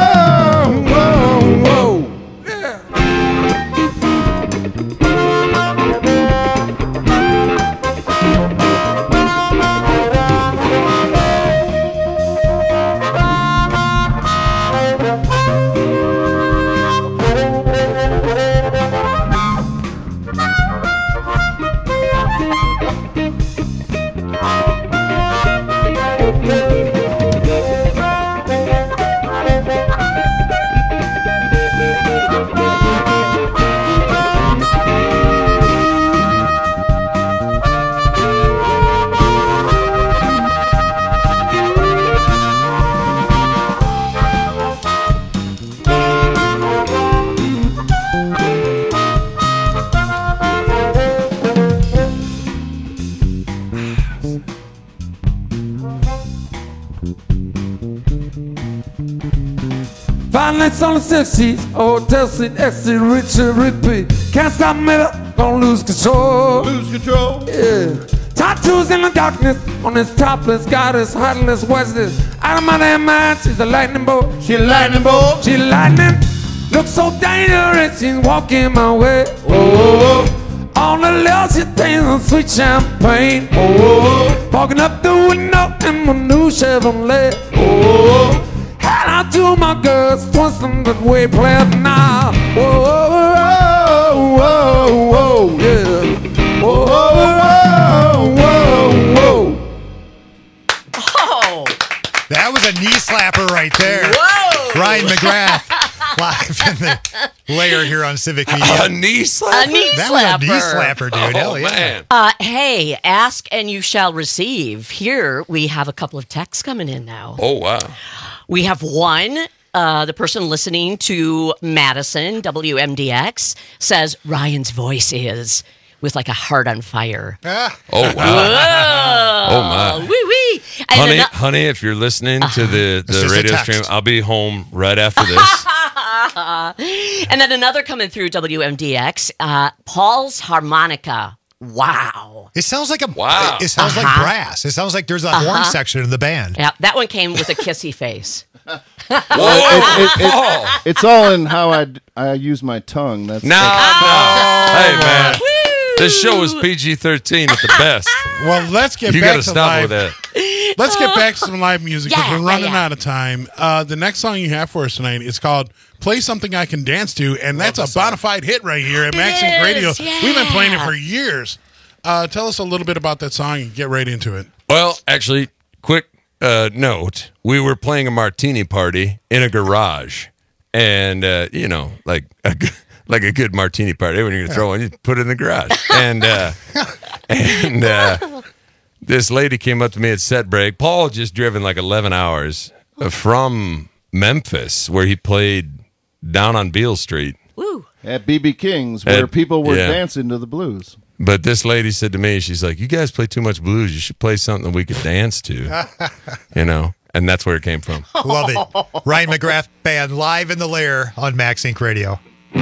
S14: Five nights on the 60s, hotel seat, exit, Richard repeat. Can't stop me, gonna lose control. Lose control? Yeah. Tattoos in the darkness, on his topless, got his heartless, what's this? Out of my damn mind, she's a lightning bolt. She a lightning bolt. She lightning, looks so dangerous, she's walking my way. Oh, oh, oh. On the left, she thinks of sweet champagne. Oh, oh, oh. Walking up the window in my new Chevrolet. Oh, oh, oh. And I do my girls twisting that way, play it now. Whoa, whoa, whoa, whoa, yeah. Whoa, whoa, whoa, whoa.
S8: Oh, that was a knee slapper right there.
S11: Whoa,
S8: Ryan McGrath, live in the lair here on Civic Media.
S12: A knee slapper?
S11: A knee
S8: that
S11: slapper.
S8: was a knee slapper, dude.
S12: Oh,
S8: Hell yeah.
S12: man.
S11: Hey, ask and you shall receive. Here we have a couple of texts coming in now.
S12: Oh, wow.
S11: We have one. The person listening to Madison, WMDX, says Ryan's voice is with like a heart on fire.
S8: Ah.
S12: Oh, wow.
S11: Whoa.
S12: Oh, my.
S11: Wee-wee.
S12: Honey, if you're listening to the
S8: just a
S12: radio
S8: text.
S12: stream, I'll be home right after this.
S11: And then another coming through WMDX, Paul's harmonica. Wow.
S8: It sounds like
S12: Wow.
S8: It sounds like brass. It sounds like there's a horn section in the band.
S11: Yeah, that one came with a kissy face.
S13: It's all in how I use my tongue. That's
S12: No. Hey, man. This show is PG-13 at the best.
S10: Well, let's get
S12: You
S10: back
S12: got to
S10: to
S12: stop
S10: live.
S12: with that.
S10: Let's get back to some live music because
S11: Yeah,
S10: we're running
S11: yeah.
S10: out of time. The next song you have for us tonight is called "Play Something I Can Dance To," and that's a bona fide hit right here at Max Inc. Radio.
S11: yeah.
S10: We've been playing it for years. Tell us a little bit about that song and get right into it.
S12: Well, actually, quick note. We were playing a martini party in a garage. And, like a good martini party, when you're going to throw one, you put it in the garage. And this lady came up to me at set break. Paul had just driven like 11 hours from Memphis, where he played down on Beale Street.
S11: Woo.
S13: at BB King's where people were dancing to the blues.
S12: But this lady said to me, she's like, you guys play too much blues. You should play something we could dance to, and that's where it came from.
S8: Love it. Ryan McGrath Band live in the lair on Max Inc. Radio.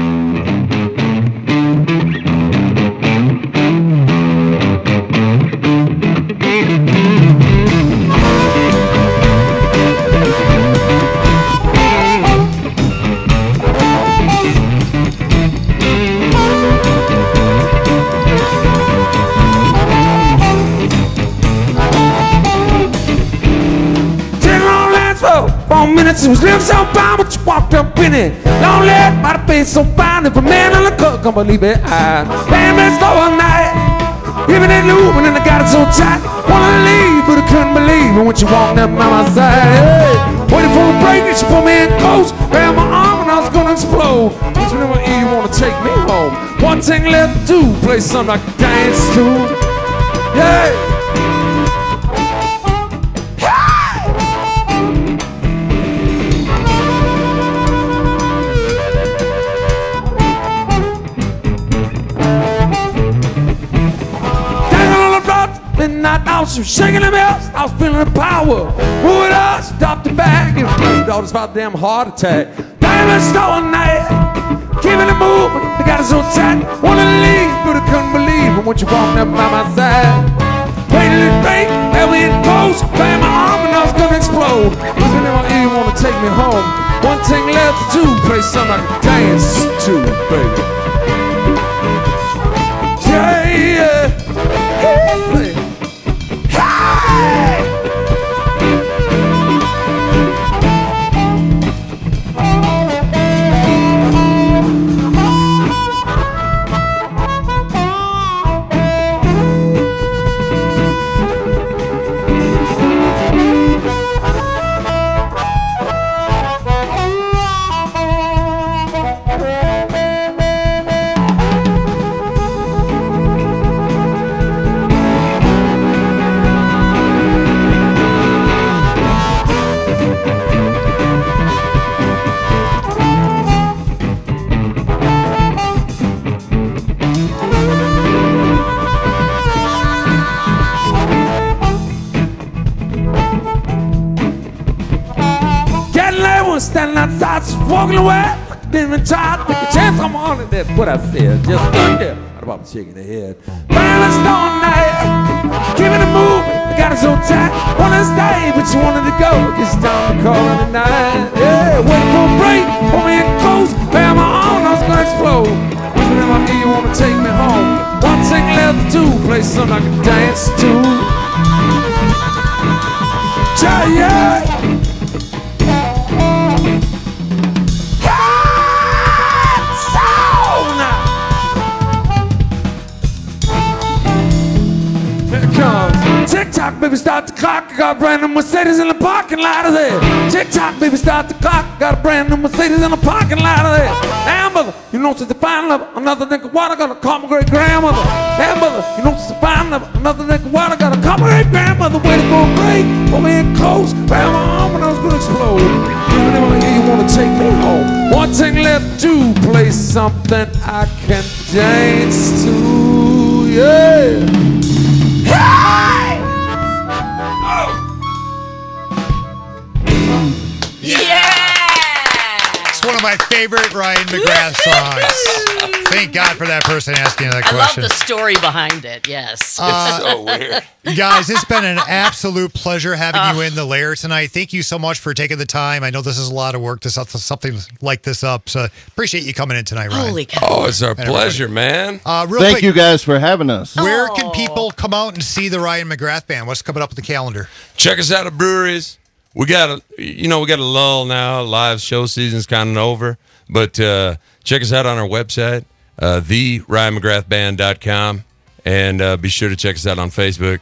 S14: Minutes, it was living so fine, but you walked up in it. Don't let my face so fine. If a man on the cook, can't believe it. Damn, it's the all night. Even it looping and I got it so tight. Wanna leave, but I couldn't believe it when you walked up by my side. Hey, waiting for a break, and she put me in close. Grabbed my arm and I was gonna explode. Just whenever you wanna take me home. One thing left to do, play something I can dance to. Yeah. midnight hour, she was shaking them hips. I was feeling the power. Move it up, stopped the bag, and daughter's about a damn heart attack. Diamond store night, keeping it moving. They got us so tight, wanted to leave, but I couldn't believe it when you walked up by my side. Waited and think, held me in close, banged my arm and I was gonna explode. Listen to my ear, you wanna take me home. One thing left to do, play something I can dance to, baby. Yeah, yeah. Hey. Standing outside, just walking away. Didn't even try to take a chance. I'm on it. That's what I said. Just stood there. What about shaking the head? Balance all night, keeping it moving. I got it so tight. Wanted to stay, but you wanted to go. It's time to call it a night. Yeah, waiting for a break. Pull me in close. Bam my arm, I was gonna explode. Listen to my ear, you wanna take me home. One thing left to do, play something I can dance to. Yeah. Tick-tock, baby, start the clock. I got a brand new Mercedes in the parking lot of there. Tick-tock, baby, start the clock. I got a brand new Mercedes in the parking lot of there. Hey, mother, you know since the fine lover, another nigga water gonna call my great grandmother. Hey, mother, you know since the fine lover, another nigga water gonna call my great grandmother. Waiting for a break, pull me in close, bam my arm and I was gonna explode. Even if I hear you wanna take me home, one thing left to play something I can dance to. Yeah. Hey!
S8: It's one of my favorite Ryan McGrath songs. Thank God for that person asking that question.
S11: I love the story behind it, yes.
S12: It's so weird.
S8: Guys, it's been an absolute pleasure having you in the lair tonight. Thank you so much for taking the time. I know this is a lot of work to set something like this up, so appreciate you coming in tonight, Ryan.
S11: Holy cow.
S12: Oh, it's our pleasure, man.
S13: Thank you guys for having us.
S8: Where can people come out and see the Ryan McGrath Band? What's coming up with the calendar?
S12: Check us out at breweries. We got a lull now. Live show season's kind of over, but check us out on our website, theryanmcgrathband.com, and be sure to check us out on Facebook.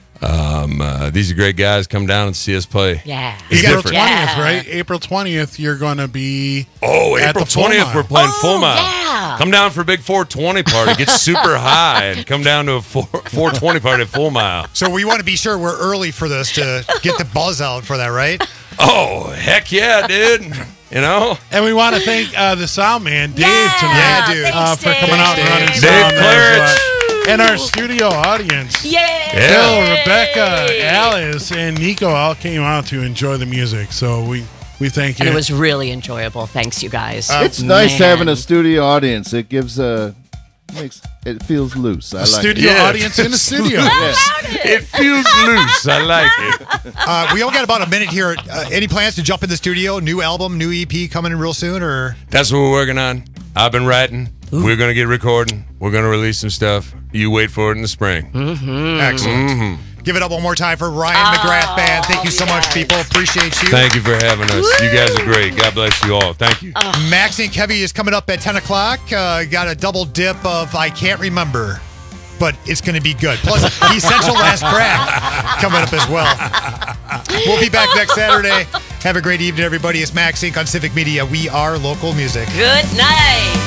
S12: These are great guys. Come down and see us play.
S11: Yeah.
S10: April 20th, right? April 20th, you're going to be at
S12: April
S10: the
S12: 20th, we're playing Full Mile.
S11: Yeah.
S12: Come down for a big 420 party. Get super high and come down to a 420 party at Full Mile.
S8: So we want to be sure we're early for this to get the buzz out for that, right?
S12: Oh, heck yeah, dude. You know?
S10: And we want to thank the sound man, Dave, tonight.
S8: Yeah, dude.
S10: For coming out and running
S12: Dave
S10: sound.
S12: Clarich.
S10: And our studio audience. Phil, Rebecca, Alice, and Nico all came out to enjoy the music. So we thank you.
S11: And it was really enjoyable. Thanks, you guys.
S13: It's nice having a studio audience. It gives it feels loose. I like
S10: studio
S13: it.
S10: audience in the studio.
S12: It feels loose. I like it.
S8: We only got about a minute here. Any plans to jump in the studio? New album, new EP coming in real soon? Or
S12: That's what we're working on. I've been writing.
S11: Ooh.
S12: We're going to get recording. We're going to release some stuff. You wait for it in the spring.
S11: Mm-hmm.
S8: Excellent.
S12: Mm-hmm.
S8: Give it up one more time for Ryan McGrath Band. Thank you so much, people. Appreciate you.
S12: Thank you for having us. You guys are great. God bless you all. Thank you.
S8: Max Inc. Heavy is coming up at 10 o'clock. Got a double dip of I Can't Remember, but it's going to be good. Plus, the Essential Last Crack coming up as well. We'll be back next Saturday. Have a great evening, everybody. It's Max Inc. on Civic Media. We are local music.
S11: Good night.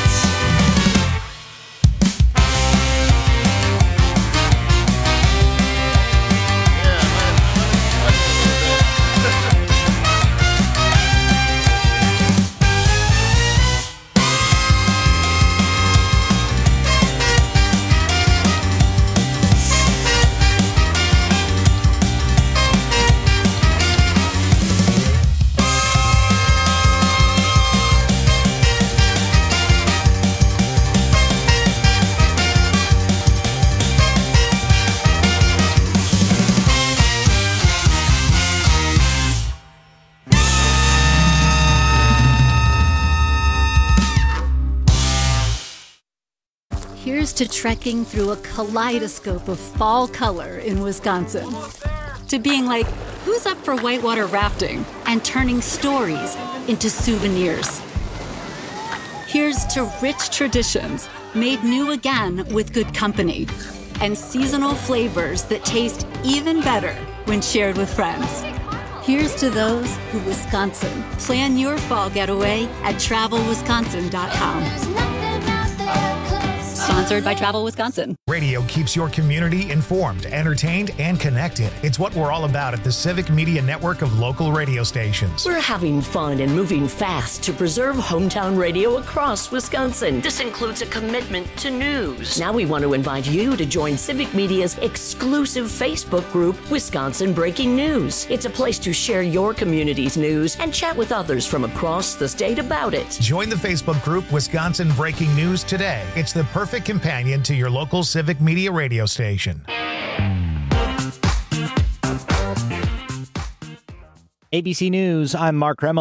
S20: to trekking through a kaleidoscope of fall color in Wisconsin, to being like, who's up for whitewater rafting and turning stories into souvenirs. Here's to rich traditions made new again with good company and seasonal flavors that taste even better when shared with friends. Here's to those who Wisconsin. Plan your fall getaway at travelwisconsin.com. Sponsored by Travel Wisconsin.
S4: Radio keeps your community informed, entertained, and connected. It's what we're all about at the Civic Media Network of local radio stations.
S21: We're having fun and moving fast to preserve hometown radio across Wisconsin. This includes a commitment to news. Now we want to invite you to join Civic Media's exclusive Facebook group, Wisconsin Breaking News. It's a place to share your community's news and chat with others from across the state about it.
S4: Join the Facebook group, Wisconsin Breaking News today. It's the perfect companion to your local Civic Media radio station.
S1: ABC News, I'm Mark Remillard.